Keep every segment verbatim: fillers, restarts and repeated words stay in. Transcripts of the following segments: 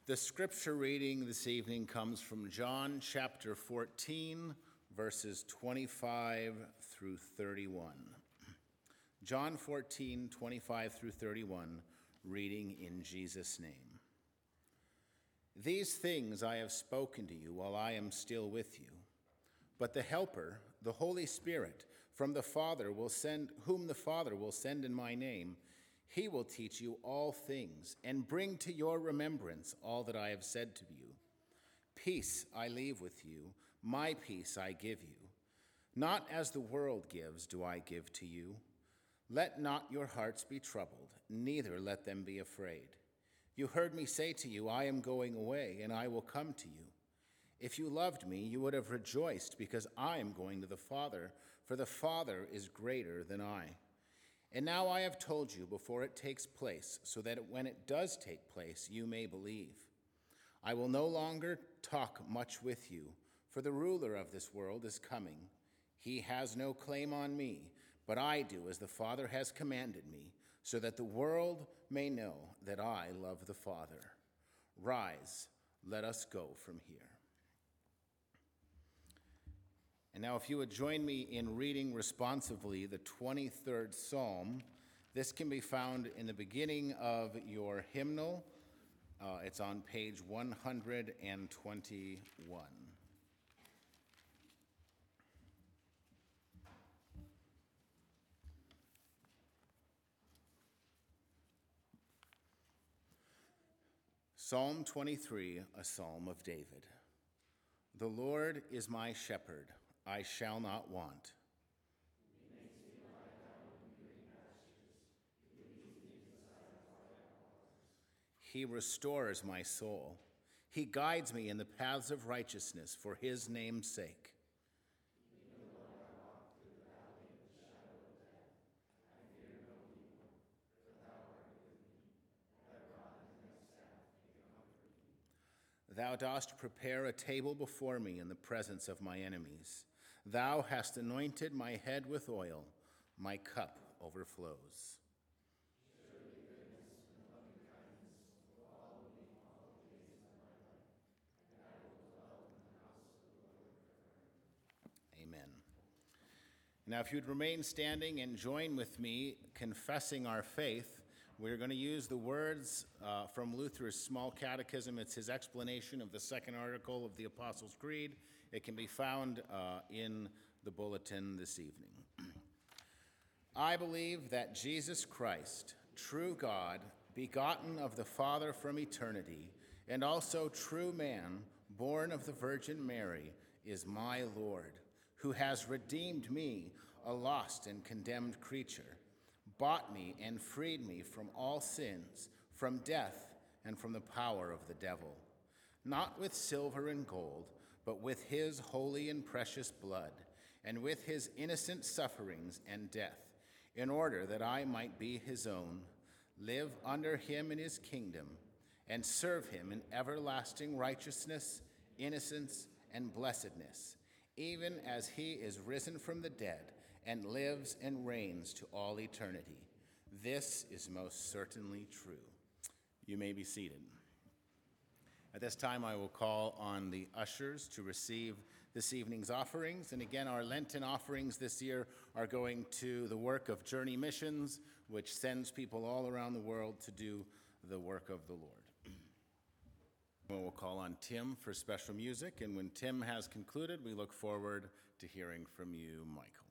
The scripture reading this evening comes from John chapter fourteen, verses twenty-five through thirty-one. John fourteen, twenty-five through thirty-one, reading in Jesus' name. These things I have spoken to you while I am still with you. But the Helper, the Holy Spirit, from the Father will send, whom the Father will send in my name, he will teach you all things and bring to your remembrance all that I have said to you. Peace I leave with you, my peace I give you. Not as the world gives do I give to you. Let not your hearts be troubled, neither let them be afraid. You heard me say to you, I am going away, and I will come to you. If you loved me, you would have rejoiced, because I am going to the Father, for the Father is greater than I. And now I have told you before it takes place, so that when it does take place, you may believe. I will no longer talk much with you, for the ruler of this world is coming. He has no claim on me, but I do as the Father has commanded me, so that the world may know that I love the Father. Rise, let us go from here. And now if you would join me in reading responsively the twenty-third Psalm. This can be found in the beginning of your hymnal. Uh, it's on page one hundred twenty-one. Psalm twenty-three, a psalm of David. The Lord is my shepherd, I shall not want. He makes me lie down in green pastures. He leads me beside quiet waters. He restores my soul. He guides me in the paths of righteousness for his name's sake. Even though I walk through the valley of the shadow of death, I fear no evil, for thou art with me. Thy rod and thy staff, they comfort me. Thou dost prepare a table before me in the presence of my enemies. Thou hast anointed my head with oil. My cup overflows. Surely goodness and loving kindness will follow me all the days of my life, and I will dwell in the house of the Lord forever. Amen. Now, if you'd remain standing and join with me confessing our faith, we're going to use the words uh, from Luther's Small Catechism. It's his explanation of the second article of the Apostles' Creed. It can be found uh, in the bulletin this evening. I believe that Jesus Christ, true God, begotten of the Father from eternity, and also true man, born of the Virgin Mary, is my Lord, who has redeemed me, a lost and condemned creature, bought me and freed me from all sins, from death, and from the power of the devil, not with silver and gold, but with his holy and precious blood, and with his innocent sufferings and death, in order that I might be his own, live under him in his kingdom, and serve him in everlasting righteousness, innocence, and blessedness, even as he is risen from the dead and lives and reigns to all eternity. This is most certainly true. You may be seated. At this time, I will call on the ushers to receive this evening's offerings. And again, our Lenten offerings this year are going to the work of Journey Missions, which sends people all around the world to do the work of the Lord. We'll call on Tim for special music, and when Tim has concluded, we look forward to hearing from you, Michael.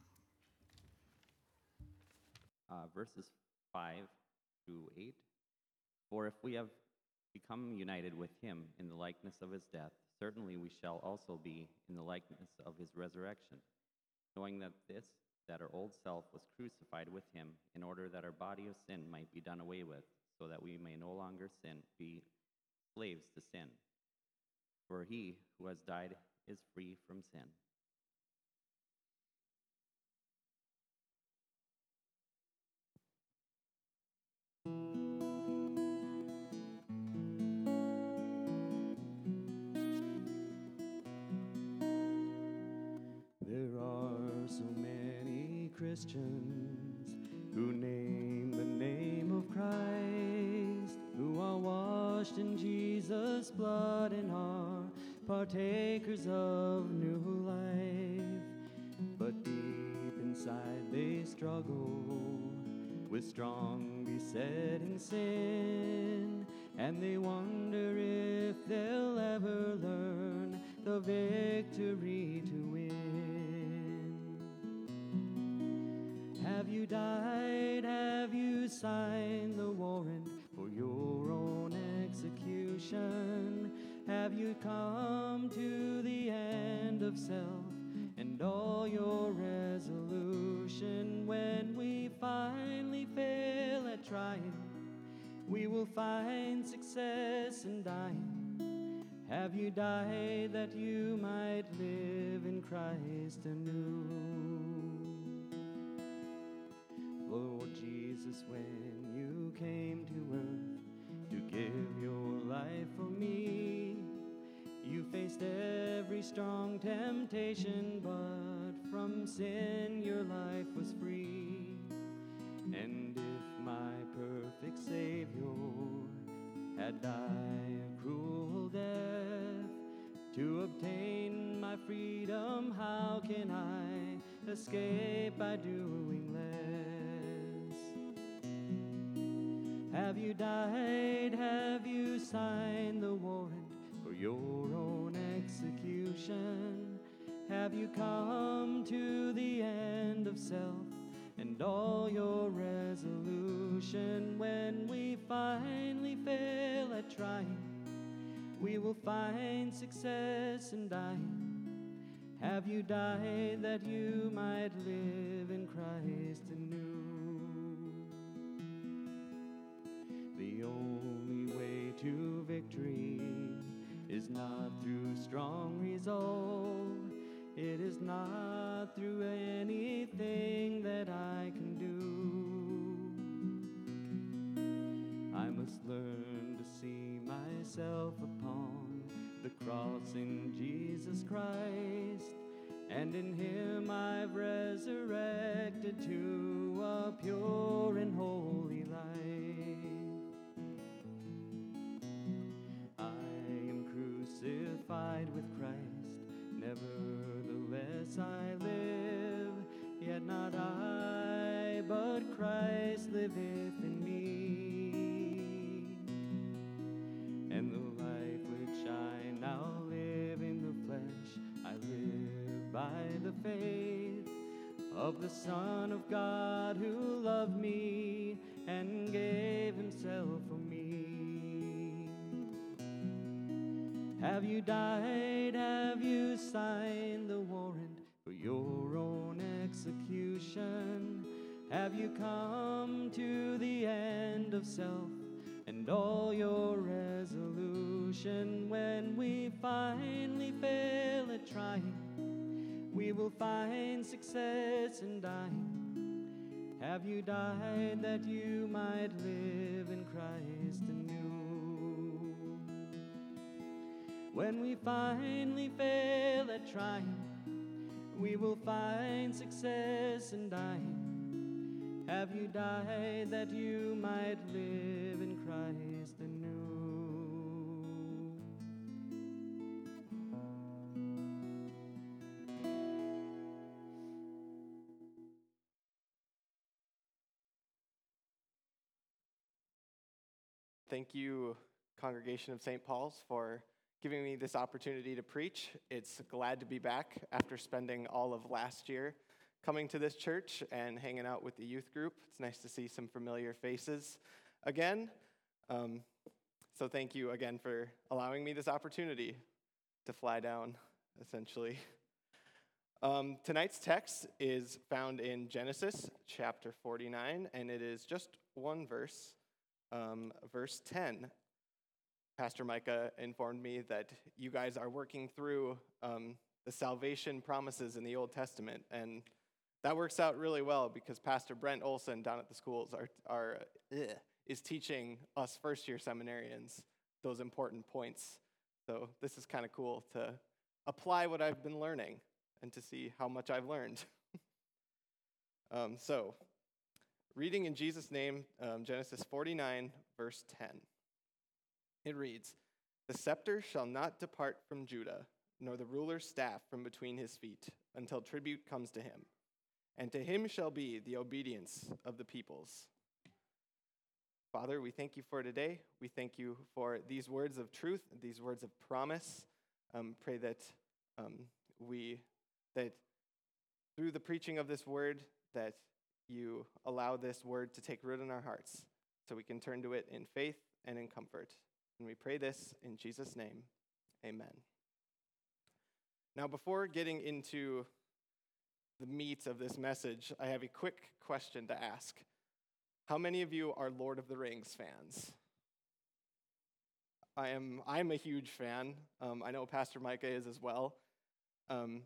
Uh, verses five through eight. For if we have become united with him in the likeness of his death, certainly we shall also be in the likeness of his resurrection, knowing that this, that our old self was crucified with him, in order that our body of sin might be done away with, so that we may no longer sin, be slaves to sin. For he who has died is free from sin. There are so many Christians who name the name of Christ, who are washed in Jesus' precious blood and are partakers of new life. But deep inside they struggle with strong besetting sin, and they wonder if they'll ever learn the victory to win. Have you died? Have you signed the warrant for your own execution? Have you come to the end of self and all your resolution? When we finally fail at trying, we will find success in dying. Have you died that you might live in Christ anew? Lord Jesus, when you came to earth to give your life for me, you faced every strong temptation, but from sin your life was free. And if my perfect Savior had died a cruel death to obtain my freedom, how can I escape by doing less? Have you died? Have you signed the warrant for your own execution? Have you come to the end of self and all your resolution? When we finally fail at trying, we will find success in dying. Have you died that you might live in Christ anew? The only way to victory is not through strong resolve. It is not through anything that I can do. I must learn to see myself upon the cross in Jesus Christ, and in Him I've resurrected to a pure and holy life. I am crucified with Christ, nevertheless I live, yet not I, but Christ liveth in me. And the life which I now live in the flesh, I live by the faith of the Son of God, who loved me and gave Himself for me. Have you died? Have you signed the warrant for your own execution? Have you come to the end of self and all your resolution? When we finally fail at trying, we will find success in dying. Have you died that you might live in Christ anew? When we finally fail at trying, we will find success in dying. Have you died that you might live in Christ anew? Thank you, Congregation of Saint Paul's, for giving me this opportunity to preach. It's glad to be back after spending all of last year coming to this church and hanging out with the youth group. It's nice to see some familiar faces again. Um, so thank you again for allowing me this opportunity to fly down, essentially. Um, tonight's text is found in Genesis chapter forty-nine, and it is just one verse, um, verse ten. Pastor Micah informed me that you guys are working through um, the salvation promises in the Old Testament, and that works out really well because Pastor Brent Olson down at the schools are, are ugh, is teaching us first-year seminarians those important points. So this is kind of cool to apply what I've been learning and to see how much I've learned. um, so, reading in Jesus' name, um, Genesis forty-nine, verse ten. It reads, The scepter shall not depart from Judah, nor the ruler's staff from between his feet, until tribute comes to him. And to him shall be the obedience of the peoples. Father, we thank you for today. We thank you for these words of truth, these words of promise. Um, pray that um, we, that through the preaching of this word, that you allow this word to take root in our hearts, so we can turn to it in faith and in comfort. And we pray this in Jesus' name, amen. Now, before getting into the meat of this message, I have a quick question to ask. How many of you are Lord of the Rings fans? I am, I'm a huge fan. Um, I know Pastor Micah is as well. Um,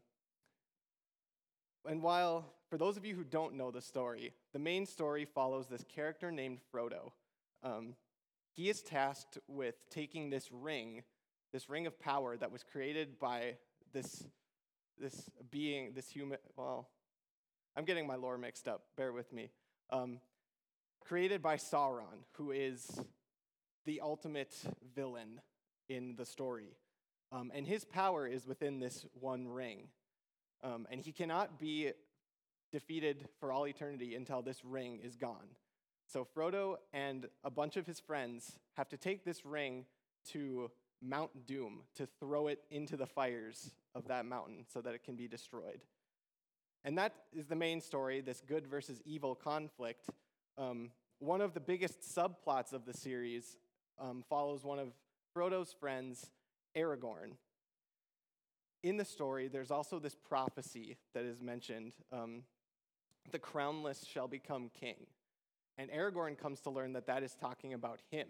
and while, for those of you who don't know the story, the main story follows this character named Frodo. Um, he is tasked with taking this ring, this ring of power that was created by this, this being, this human, well, I'm getting my lore mixed up, bear with me. Um, created by Sauron, who is the ultimate villain in the story. Um, and his power is within this one ring. Um, and he cannot be defeated for all eternity until this ring is gone. So Frodo and a bunch of his friends have to take this ring to Mount Doom to throw it into the fires of that mountain so that it can be destroyed. And that is the main story, this good versus evil conflict. Um, one of the biggest subplots of the series um, follows one of Frodo's friends, Aragorn. In the story, there's also this prophecy that is mentioned. Um, the crownless shall become king. And Aragorn comes to learn that that is talking about him.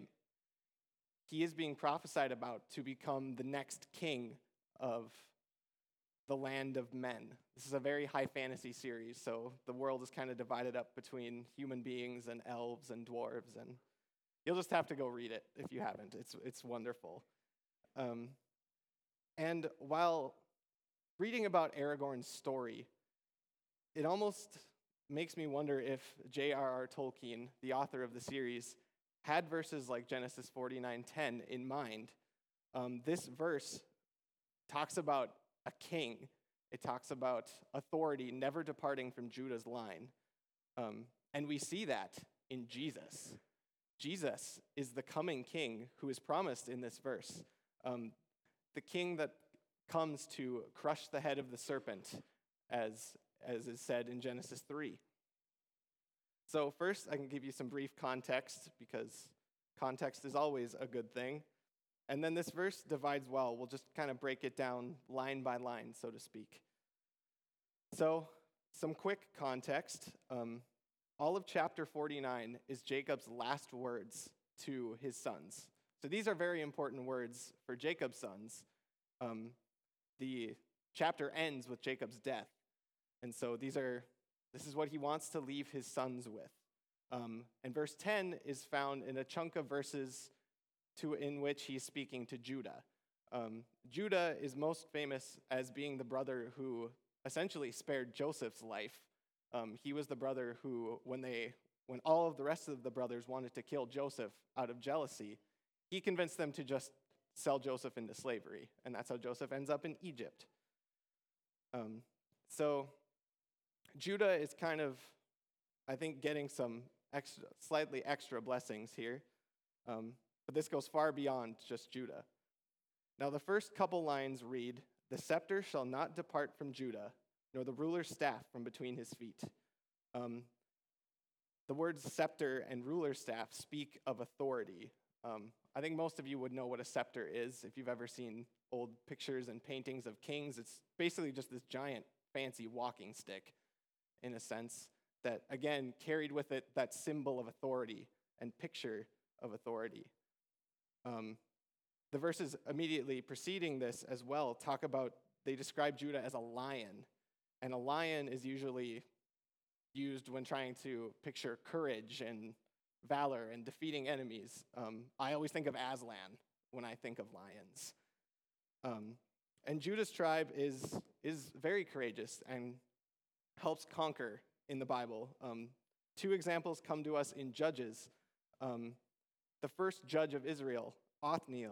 He is being prophesied about to become the next king of the land of men. This is a very high fantasy series, so the world is kind of divided up between human beings and elves and dwarves, and you'll just have to go read it if you haven't. It's, it's wonderful. Um, and while reading about Aragorn's story, it almost makes me wonder if J R R Tolkien, the author of the series, had verses like Genesis forty-nine ten in mind. Um, this verse talks about a king. It talks about authority never departing from Judah's line. Um, and we see that in Jesus. Jesus is the coming king who is promised in this verse. Um, the king that comes to crush the head of the serpent, as as is said in Genesis three. So first, I can give you some brief context, because context is always a good thing. And then this verse divides well. We'll just kind of break it down line by line, so to speak. So some quick context. Um, all of chapter forty-nine is Jacob's last words to his sons. So these are very important words for Jacob's sons. Um, the chapter ends with Jacob's death. And so these are, this is what he wants to leave his sons with. Um, and verse ten is found in a chunk of verses to, in which he's speaking to Judah. Um, Judah is most famous as being the brother who essentially spared Joseph's life. Um, he was the brother who, when they, when all of the rest of the brothers wanted to kill Joseph out of jealousy, he convinced them to just sell Joseph into slavery. And that's how Joseph ends up in Egypt. Um, so Judah is kind of, I think, getting some extra, slightly extra blessings here. Um, but this goes far beyond just Judah. Now, the first couple lines read, "The scepter shall not depart from Judah, nor the ruler's staff from between his feet." Um, the words scepter and ruler's staff speak of authority. Um, I think most of you would know what a scepter is. If you've ever seen old pictures and paintings of kings, it's basically just this giant, fancy walking stick, in a sense, that, again, carried with it that symbol of authority and picture of authority. Um, the verses immediately preceding this as well talk about, they describe Judah as a lion, and a lion is usually used when trying to picture courage and valor and defeating enemies. Um, I always think of Aslan when I think of lions. Um, and Judah's tribe is, is very courageous and helps conquer in the Bible. Um, two examples come to us in Judges. Um, the first judge of Israel, Othniel,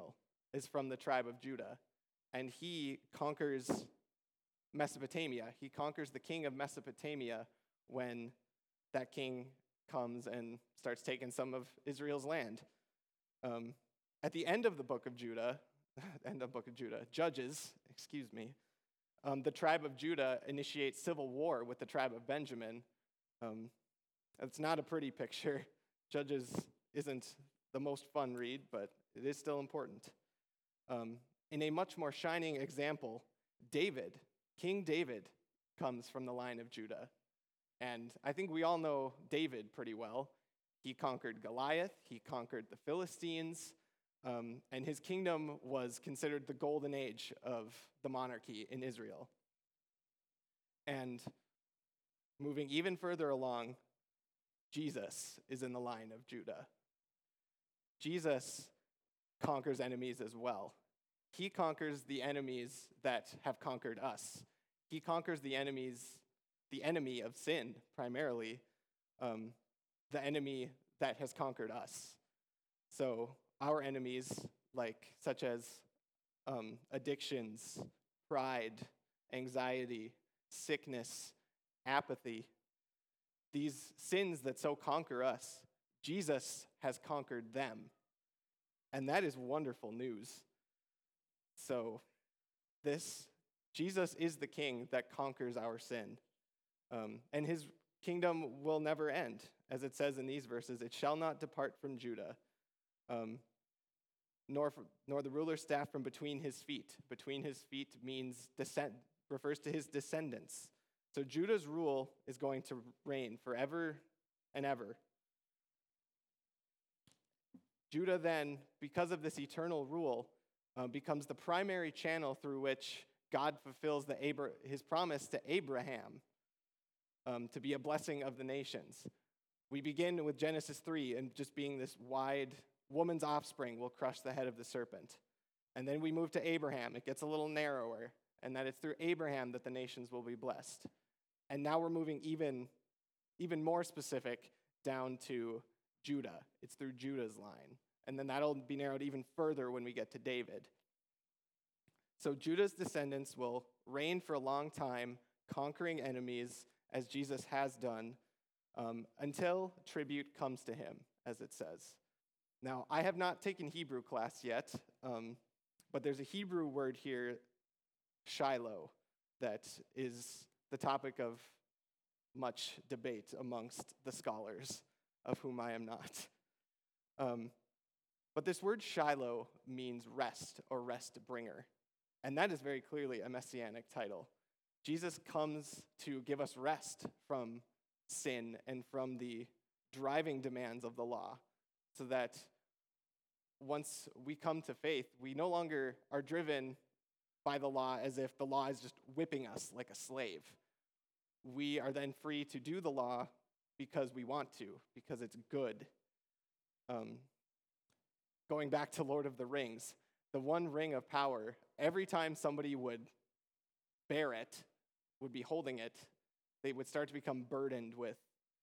is from the tribe of Judah, and he conquers Mesopotamia. He conquers the king of Mesopotamia when that king comes and starts taking some of Israel's land. Um, at the end of the book of Judah, end of book of Judah, Judges, excuse me, um, the tribe of Judah initiates civil war with the tribe of Benjamin. Um, it's not a pretty picture. Judges isn't the most fun read, but it is still important. Um, in a much more shining example, David, King David, comes from the line of Judah. And I think we all know David pretty well. He conquered Goliath, he conquered the Philistines, um, and his kingdom was considered the golden age of the monarchy in Israel. And moving even further along, Jesus is in the line of Judah. Jesus conquers enemies as well. He conquers the enemies that have conquered us. He conquers the enemies, the enemy of sin, primarily, um, the enemy that has conquered us. So our enemies, like such as um, addictions, pride, anxiety, sickness, apathy, these sins that so conquer us, Jesus has conquered them. And that is wonderful news. So this, Jesus is the king that conquers our sin. Um, and his kingdom will never end. As it says in these verses, it shall not depart from Judah, um, nor, from, nor the ruler's staff from between his feet. Between his feet means descent, refers to his descendants. So Judah's rule is going to reign forever and ever. Judah then, because of this eternal rule, uh, becomes the primary channel through which God fulfills the Abra- his promise to Abraham um, to be a blessing of the nations. We begin with Genesis three and just being this wide, woman's offspring will crush the head of the serpent. And then we move to Abraham. It gets a little narrower, and that it's through Abraham that the nations will be blessed. And now we're moving even, even more specific down to Judah. It's through Judah's line. And then that'll be narrowed even further when we get to David. So Judah's descendants will reign for a long time, conquering enemies, as Jesus has done, um, until tribute comes to him, as it says. Now, I have not taken Hebrew class yet, um, but there's a Hebrew word here, Shiloh, that is the topic of much debate amongst the scholars, of whom I am not. Um, but this word Shiloh means rest or rest bringer. And that is very clearly a messianic title. Jesus comes to give us rest from sin and from the driving demands of the law, so that once we come to faith, we no longer are driven by the law as if the law is just whipping us like a slave. We are then free to do the law because we want to, because it's good. Um, going back to Lord of the Rings, the one ring of power, every time somebody would bear it, would be holding it, they would start to become burdened with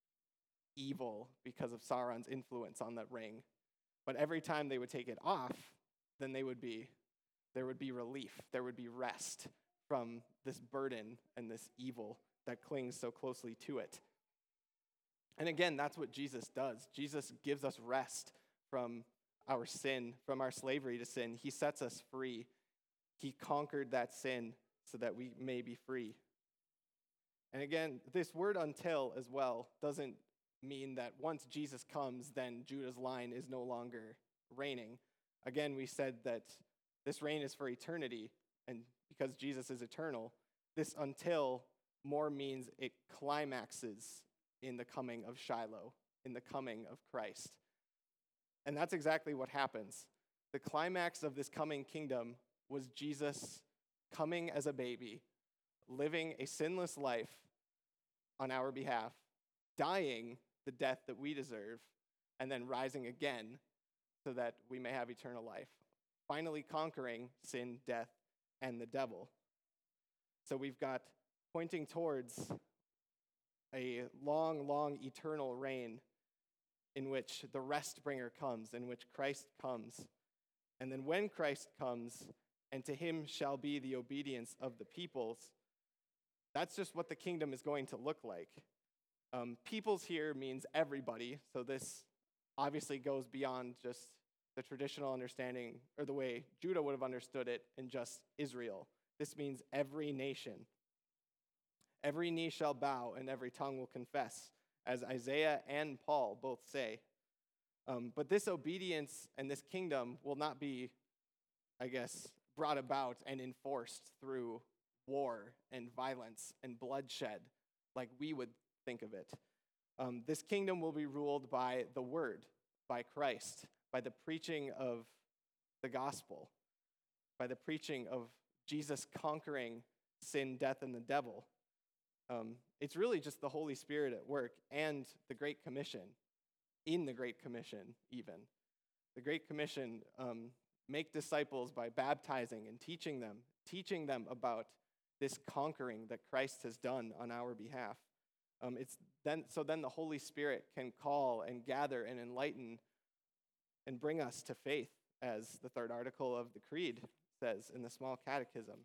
evil because of Sauron's influence on that ring. But every time they would take it off, then they would be, there would be relief, there would be rest from this burden and this evil that clings so closely to it. And again, that's what Jesus does. Jesus gives us rest from our sin, from our slavery to sin. He sets us free. He conquered that sin so that we may be free. And again, this word until as well doesn't mean that once Jesus comes, then Judah's line is no longer reigning. Again, we said that this reign is for eternity, and because Jesus is eternal, this until more means it climaxes in the coming of Shiloh, in the coming of Christ. And that's exactly what happens. The climax of this coming kingdom was Jesus coming as a baby, living a sinless life on our behalf, dying the death that we deserve, and then rising again so that we may have eternal life, finally conquering sin, death, and the devil. So we've got pointing towards a long, long eternal reign in which the rest bringer comes, in which Christ comes. And then when Christ comes, and to him shall be the obedience of the peoples, that's just what the kingdom is going to look like. Um, peoples here means everybody, so this obviously goes beyond just the traditional understanding, or the way Judah would have understood it in just Israel. This means every nation. Every knee shall bow, and every tongue will confess, as Isaiah and Paul both say. Um, but this obedience and this kingdom will not be, I guess, brought about and enforced through war and violence and bloodshed like we would think of it. Um, this kingdom will be ruled by the word, by Christ, by the preaching of the gospel, by the preaching of Jesus conquering sin, death, and the devil. Um, it's really just the Holy Spirit at work and the Great Commission, in the Great Commission even. The Great Commission, um, make disciples by baptizing and teaching them, teaching them about this conquering that Christ has done on our behalf. Um, it's then so then the Holy Spirit can call and gather and enlighten and bring us to faith, as the third article of the Creed says in the Small Catechism.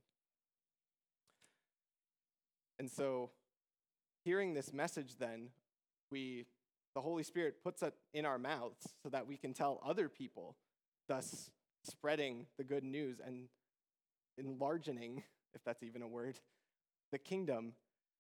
And so, hearing this message then, we, the Holy Spirit puts it in our mouths so that we can tell other people, thus spreading the good news and enlarging, if that's even a word, the kingdom.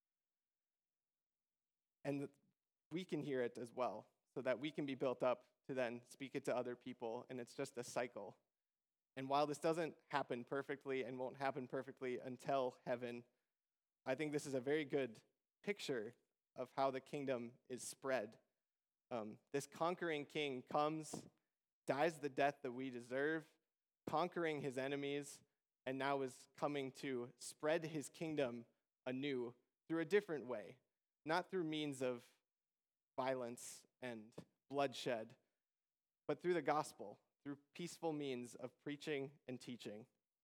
And we can hear it as well, so that we can be built up to then speak it to other people, and it's just a cycle. And while this doesn't happen perfectly and won't happen perfectly until heaven, I think this is a very good picture of how the kingdom is spread. Um, this conquering king comes, dies the death that we deserve, conquering his enemies, and now is coming to spread his kingdom anew through a different way, not through means of violence and bloodshed, but through the gospel, through peaceful means of preaching and teaching.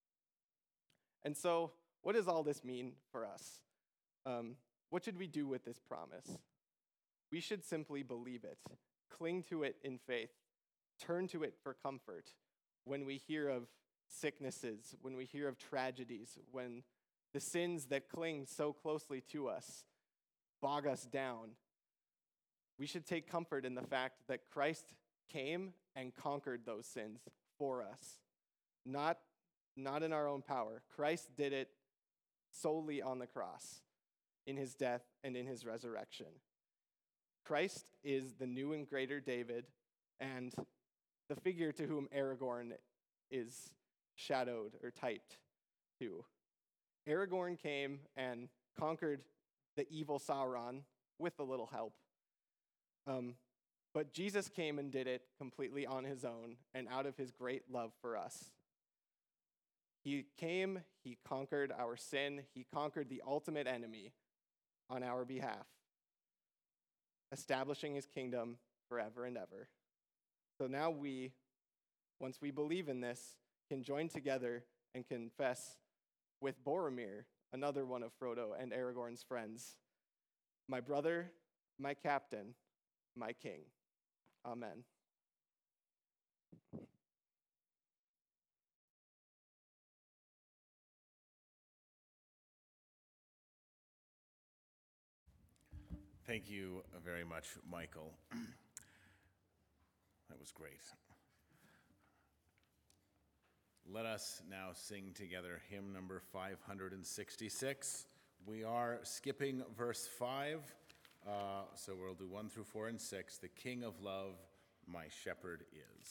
And so, what does all this mean for us? Um, what should we do with this promise? We should simply believe it, cling to it in faith, turn to it for comfort when we hear of sicknesses, when we hear of tragedies, when the sins that cling so closely to us bog us down. We should take comfort in the fact that Christ came and conquered those sins for us, not, not in our own power. Christ did it solely on the cross, in his death and in his resurrection. Christ is the new and greater David, and the figure to whom Aragorn is shadowed or typed to. Aragorn came and conquered the evil Sauron with a little help. Um, but Jesus came and did it completely on his own and out of his great love for us. He came, he conquered our sin, he conquered the ultimate enemy on our behalf, establishing his kingdom forever and ever. So now we, once we believe in this, can join together and confess with Boromir, another one of Frodo and Aragorn's friends, my brother, my captain, my king. Amen. Thank you very much, Michael. That was great. Let us now sing together hymn number five hundred sixty-six. We are skipping verse five, uh, so we'll do one through four and six. The King of Love, my shepherd is.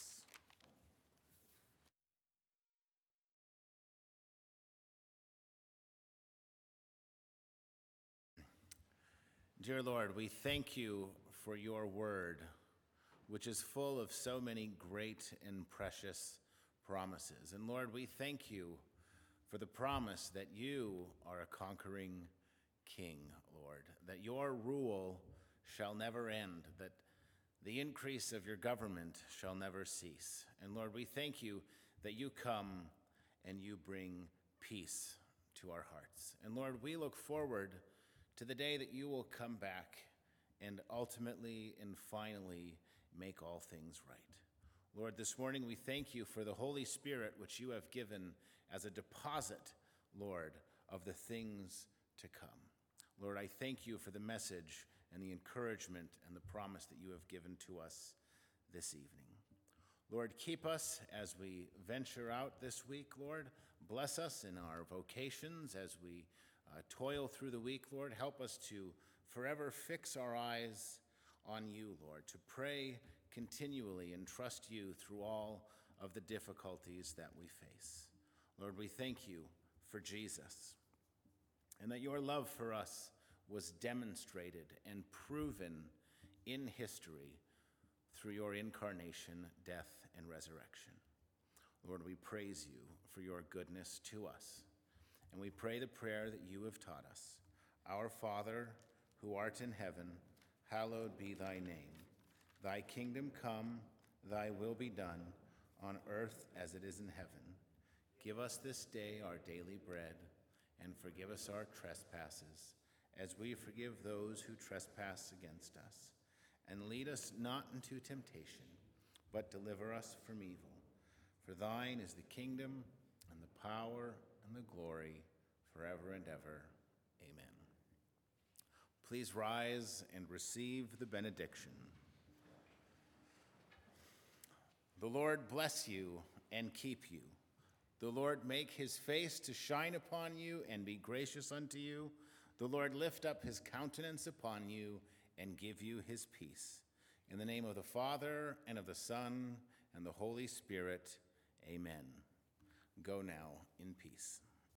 Dear Lord, we thank you for your word, which is full of so many great and precious promises. And Lord, we thank you for the promise that you are a conquering king, Lord, that your rule shall never end, that the increase of your government shall never cease. And Lord, we thank you that you come and you bring peace to our hearts. And Lord, we look forward to the day that you will come back and ultimately and finally make all things right. Lord, this morning we thank you for the Holy Spirit which you have given as a deposit, Lord, of the things to come. Lord, I thank you for the message and the encouragement and the promise that you have given to us this evening. Lord, keep us as we venture out this week, Lord. Bless us in our vocations as we uh, toil through the week, Lord. Help us to forever fix our eyes on you, Lord, to pray continually and trust you through all of the difficulties that we face. Lord, we thank you for Jesus and that your love for us was demonstrated and proven in history through your incarnation, death, and resurrection. Lord, we praise you for your goodness to us, and we pray the prayer that you have taught us. Our Father, who art in heaven, hallowed be thy name. Thy kingdom come, thy will be done, on earth as it is in heaven. Give us this day our daily bread, and forgive us our trespasses, as we forgive those who trespass against us. And lead us not into temptation, but deliver us from evil. For thine is the kingdom, and the power, and the glory, forever and ever. Amen. Please rise and receive the benediction. The Lord bless you and keep you. The Lord make his face to shine upon you and be gracious unto you. The Lord lift up his countenance upon you and give you his peace. In the name of the Father, and of the Son, and the Holy Spirit, amen. Go now in peace.